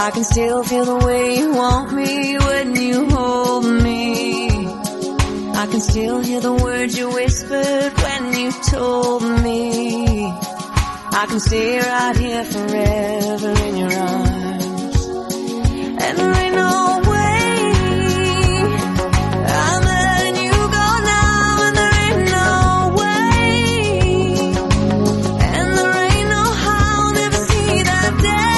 I can still feel the way you want me when you hold me. I can still hear the words you whispered when you told me. I can stay right here forever in your arms. And there ain't no way I'm letting you go now. And there ain't no way. And there ain't no how I'll never see that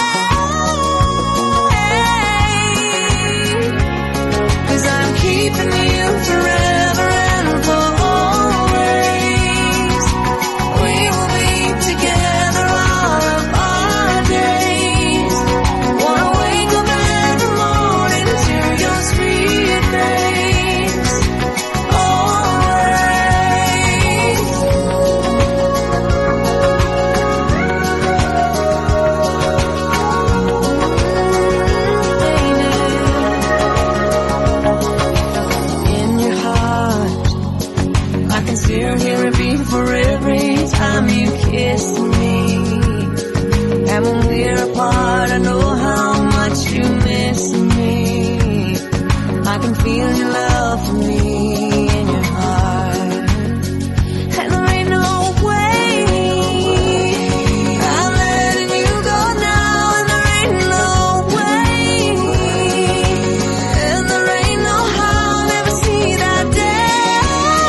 day. 'Cause I'm keeping you forever and for always. We will be together all of our days. Wanna wake up every morning to your sweet face. Always. In your heart, I can still hear it beat for every time you kiss me. And when we're apart, I know how much you miss me. I can feel your love for me in your heart. And there ain't no way I'm letting you go now. And there ain't no way. And there ain't no how I'll never see that day.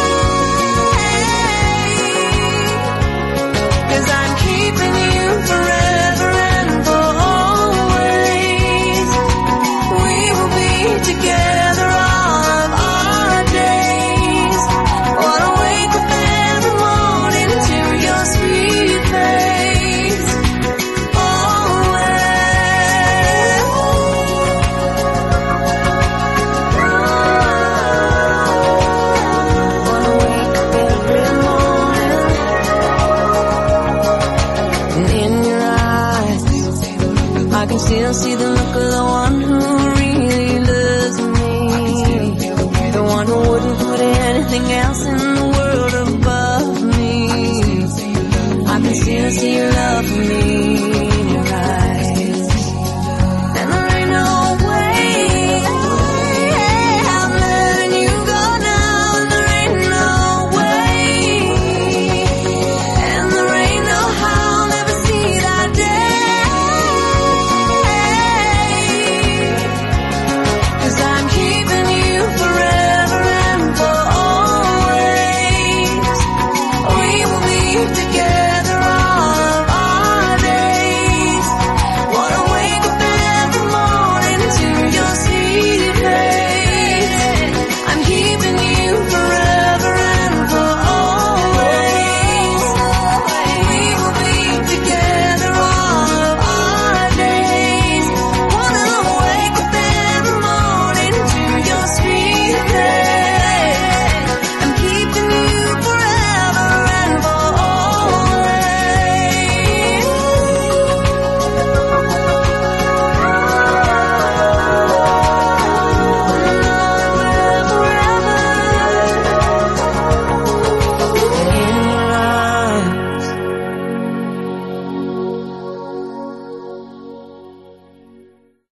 'Cause I'm keeping you forever and for always. We will be together all of our days. Wanna wake up every morning to your sweet face. Always. Wanna wake up every morning. And in your eyes, I can still see the look of the one